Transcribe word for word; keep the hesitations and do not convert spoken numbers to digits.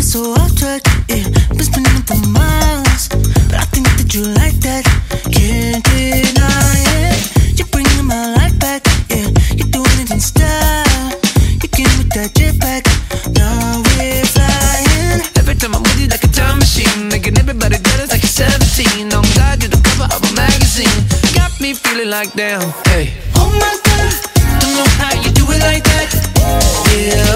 so off track, yeah. Been spinning for miles, but I think that you like that. Can't deny it. You're bringing my life back, yeah. You're doing it in style. You came with that jetpack, now we're flying. Every time I'm with you like a time machine, making everybody jealous like you're seventeen. On God, you're the cover of a magazine. Got me feeling like damn, hey. Oh my God, don't know how you do it like that, yeah.